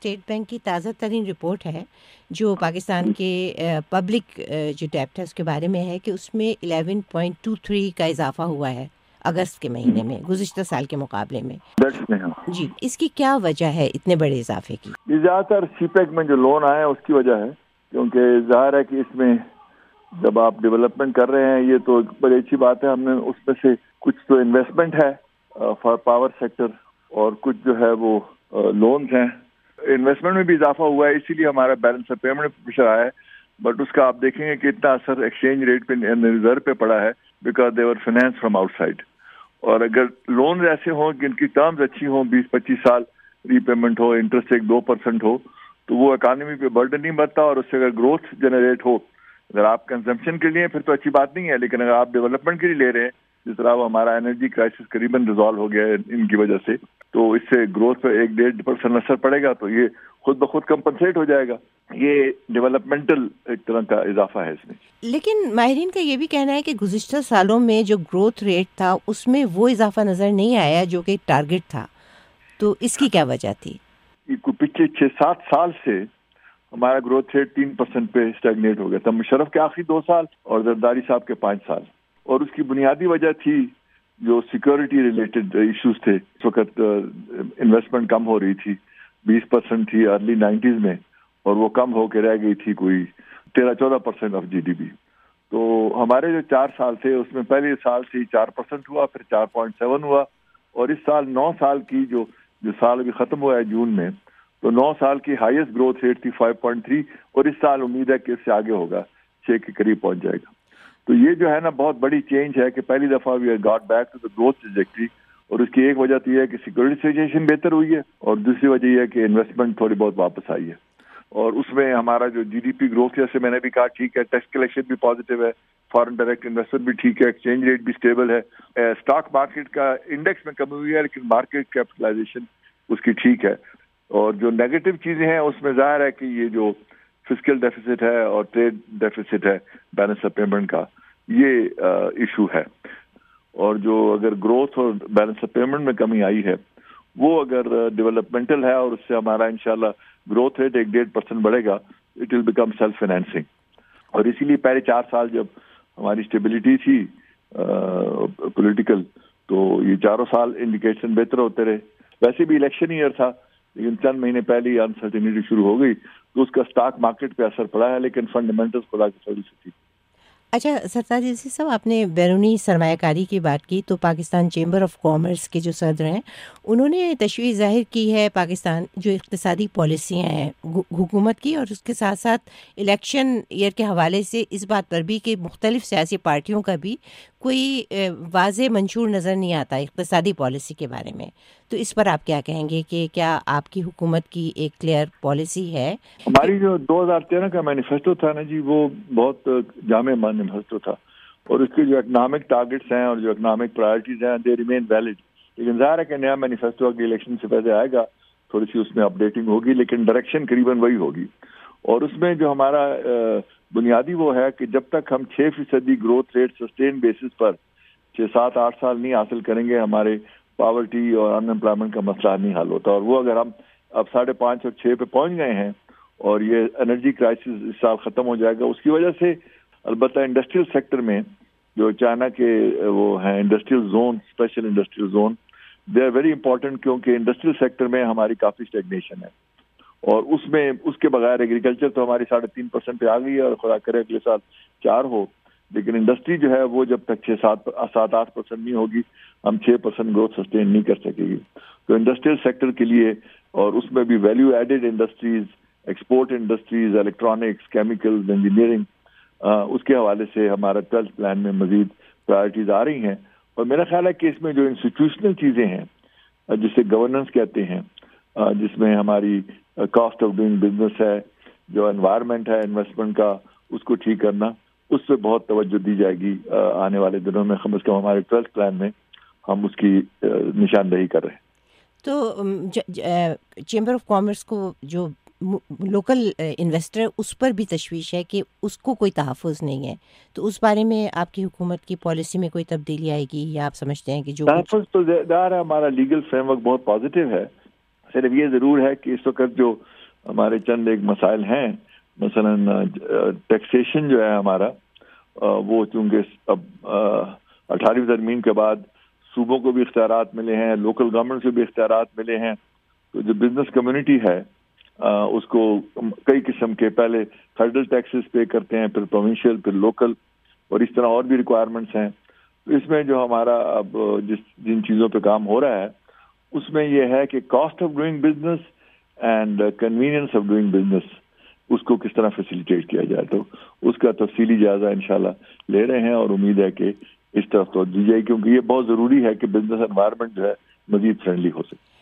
State bank کی تازہ ترین report ہے جو پاکستان کے پبلک جو ڈیپٹ ہے اس کے بارے میں ہے کہ اس میں 11.23 کا اضافہ ہوا ہے اگست کے مہینے میں گزشتہ سال کے مقابلے میں. جی اس کی کیا وجہ ہے اتنے بڑے اضافے کی؟ یہ زیادہ تر سی پیک میں جو لون آئے ہیں اس کی وجہ ہے، کیونکہ ظاہر ہے کہ اس میں جب آپ ڈیولپمنٹ کر رہے ہیں یہ تو بڑی اچھی بات ہے. ہم نے اس میں سے کچھ تو انویسٹمنٹ ہے فار پاور سیکٹر اور کچھ جو ہے وہ لونز ہیں. انویسٹمنٹ میں بھی اضافہ ہوا ہے، اسی لیے ہمارا بیلنس آف پیمنٹ پریشر آیا ہے. بٹ اس کا آپ دیکھیں گے کہ اتنا اثر ایکسچینج ریٹ پہ ریزرو پہ پڑا ہے because they were finance from outside. اور اگر لونز ایسے ہوں جن کی ٹرمز اچھی ہوں، 20-25 سال ری پیمنٹ ہو، انٹرسٹ ایک 2% ہو، تو وہ اکانومی پہ برڈن نہیں بنتا. اور اس سے اگر گروتھ جنریٹ ہو، اگر آپ کنزمپشن کے لیے پھر تو اچھی بات نہیں ہے، لیکن اگر آپ ڈیولپمنٹ کے لیے لے رہے ہیں جس طرح وہ ہمارا انرجی کرائسس قریباً ریزالو ہو گیا ہے ان کی وجہ سے، تو اس سے گروتھ پہ 1-1.5% اثر پڑے گا، تو یہ خود بخود کمپنسیٹ ہو جائے گا. یہ ڈیولپمنٹل ایک طرح کا اضافہ ہے اس میں. لیکن ماہرین کا یہ بھی کہنا ہے کہ گزشتہ سالوں میں جو گروتھ ریٹ تھا اس میں وہ اضافہ نظر نہیں آیا جو کہ ٹارگٹ تھا، تو اس کی کیا وجہ تھی؟ پچھلے 6-7 سال سے ہمارا گروتھ ریٹ 3% پہ اسٹیگنیٹ ہو گیا تھا. مشرف کے آخری 2 سال اور زرداری صاحب کے 5 سال. اور اس کی بنیادی وجہ تھی جو سیکورٹی ریلیٹڈ ایشوز تھے. اس وقت انویسٹمنٹ کم ہو رہی تھی، 20% تھی ارلی 90s میں، اور وہ کم ہو کے رہ گئی تھی کوئی 13-14% آف جی ڈی پی. تو ہمارے جو 4 سال تھے اس میں پہلے سال سے 4% ہوا، پھر 4.7 ہوا، اور اس سال 9 سال کی جو سال ابھی ختم ہوا ہے جون میں، تو 9 سال کی ہائیسٹ گروتھ ریٹ تھی 5.3، اور اس سال امید ہے کہ اس سے آگے ہوگا، 6 کے قریب پہنچ جائے گا. تو یہ جو ہے نا بہت بڑی چینج ہے کہ پہلی دفعہ we have got back to the growth trajectory. اور اس کی ایک وجہ تو یہ ہے کہ سیکورٹی سچویشن بہتر ہوئی ہے، اور دوسری وجہ یہ ہے کہ انویسٹمنٹ تھوڑی بہت واپس آئی ہے. اور اس میں ہمارا جو جی ڈی پی گروتھ جیسے میں نے بھی کہا ٹھیک ہے، ٹیکس کلیکشن بھی پازیٹیو ہے، فارن ڈائریکٹ انویسٹمنٹ بھی ٹھیک ہے، ایکسچینج ریٹ بھی اسٹیبل ہے. اسٹاک مارکیٹ کا انڈیکس میں کمی ہوئی ہے لیکن مارکیٹ کیپٹلائزیشن اس کی ٹھیک ہے. اور جو نیگیٹو چیزیں ہیں اس میں ظاہر ہے کہ یہ جو فسکل ڈیفیسٹ ہے اور ٹریڈ ڈیفیسٹ ہے بیلنس آف پیمنٹ کا، یہ ایشو ہے. اور جو اگر گروتھ اور بیلنس آف پیمنٹ میں کمی آئی ہے وہ اگر ڈیولپمنٹل ہے اور اس سے ہمارا انشاءاللہ گروتھ ریٹ 1-1.5% بڑھے گا، it will become self financing. اور اسی لیے پہلے 4 سال جب ہماری اسٹیبلٹی تھی پولیٹیکل، تو یہ 4 سال انڈیکیشن بہتر ہوتے رہے. ویسے بھی الیکشن ایئر تھا لیکن چند مہینے پہلے ہی انسرٹینٹی شروع ہو گئی تو اس کا اسٹاک مارکیٹ پہ اثر پڑا ہے، لیکن فنڈامنٹلز خدا کی تھوڑی سی تھی. اچھا سرتاج عزیز صاحب، آپ نے بیرونی سرمایہ کاری کی بات کی تو پاکستان چیمبر آف کامرس کے جو صدر ہیں انہوں نے تشویش ظاہر کی ہے پاکستان جو اقتصادی پالیسیاں ہیں حکومت کی، اور اس کے ساتھ ساتھ الیکشن ایئر کے حوالے سے اس بات پر بھی کہ مختلف سیاسی پارٹیوں کا بھی کوئی واضح منشور نظر نہیں آتا اقتصادی پالیسی کے بارے میں. تو اس پر آپ کیا کہیں گے کہ کیا آپ کی حکومت کی ایک کلیئر پالیسی ہے؟ ہماری جو 2013 کا مینیفیسٹو تھا نا جی، وہ بہت جامع مینیفیسٹو تھا، اور اس کے جو اکنامک ٹارگٹس ہیں اور جو اکنامک پرائرٹیز ہیں دے ریمین ویلڈ. لیکن ظاہر ہے کہ نیا مینیفیسٹو کے الیکشن سے پہلے آئے گا، تھوڑی سی اس میں اپڈیٹنگ ہوگی، لیکن ڈائریکشن قریباً وہی ہوگی. اور اس میں جو ہمارا بنیادی وہ ہے کہ جب تک ہم 6% گروتھ ریٹ سسٹین بیسس پر 6-7-8 سال نہیں حاصل کریں گے، ہمارے پاورٹی اور ان امپلائمنٹ کا مسئلہ نہیں حل ہوتا. اور وہ اگر ہم اب 5.5 اور 6 پہ پہنچ گئے ہیں اور یہ انرجی کرائسس اس سال ختم ہو جائے گا، اس کی وجہ سے البتہ انڈسٹریل سیکٹر میں جو چائنا کے وہ ہیں industrial zone, special industrial zone, they are very important, کیونکہ انڈسٹریل سیکٹر میں ہماری کافی اسٹیگنیشن ہے. اور اس میں اس کے بغیر ایگریکلچر تو ہماری 3.5% پہ آ گئی ہے، اور خدا کرے اگلے سال 4 ہو. لیکن انڈسٹری جو ہے وہ جب تک 6-7-8% نہیں ہوگی ہم 6% گروتھ سسٹین نہیں کر سکے گی. تو انڈسٹریل سیکٹر کے لیے، اور اس میں بھی value added industries, export industries, electronics, chemicals, engineering, اس کے حوالے سے ہمارا 12th پلان میں مزید پرائرٹیز آ رہی ہیں. اور میرا خیال ہے کہ اس میں جو انسٹیٹیوشنل چیزیں ہیں جسے گورننس کہتے ہیں، جس میں ہماری کاسٹ آف ڈوئنگ بزنس ہے، جو انوائرمنٹ ہے انویسٹمنٹ کا، اس کو ٹھیک کرنا، اس پہ بہت توجہ دی جائے گی آنے والے دنوں میں. کم از کم ہمارے 12th پلان میں ہم اس کی نشاندہی کر رہے ہیں. تو چیمبر آف کامرس کو جو لوکل انویسٹر اس پر بھی تشویش ہے کہ اس کو کوئی تحفظ نہیں ہے، تو اس بارے میں آپ کی حکومت کی پالیسی میں کوئی تبدیلی آئے گی یا آپ سمجھتے ہیں کہ جو تحفظ تو دار ہے؟ ہمارا لیگل فریم ورک بہت پازیٹیو ہے. صرف یہ ضرور ہے کہ اس وقت جو ہمارے چند ایک مسائل ہیں، مثلاً ٹیکسیشن جو ہے ہمارا، وہ چونکہ اب 18ویں ترمیم کے بعد صوبوں کو بھی اختیارات ملے ہیں، لوکل گورنمنٹ سے بھی اختیارات ملے ہیں، تو جو بزنس کمیونٹی ہے اس کو کئی قسم کے پہلے فیڈرل ٹیکسز پے کرتے ہیں، پھر پروونشل، پھر لوکل، اور اس طرح اور بھی ریکوائرمنٹس ہیں۔ تو اس میں جو ہمارا اب جن چیزوں پہ کام ہو رہا ہے اس میں یہ ہے کہ cost of doing business and convenience of doing business, اس کو کس طرح فیسیلیٹیٹ کیا جائے، تو اس کا تفصیلی جائزہ انشاءاللہ لے رہے ہیں، اور امید ہے کہ اس طرف توجہ دی جائے، کیونکہ یہ بہت ضروری ہے کہ بزنس انوائرمنٹ جو ہے مزید فرینڈلی ہو سکے۔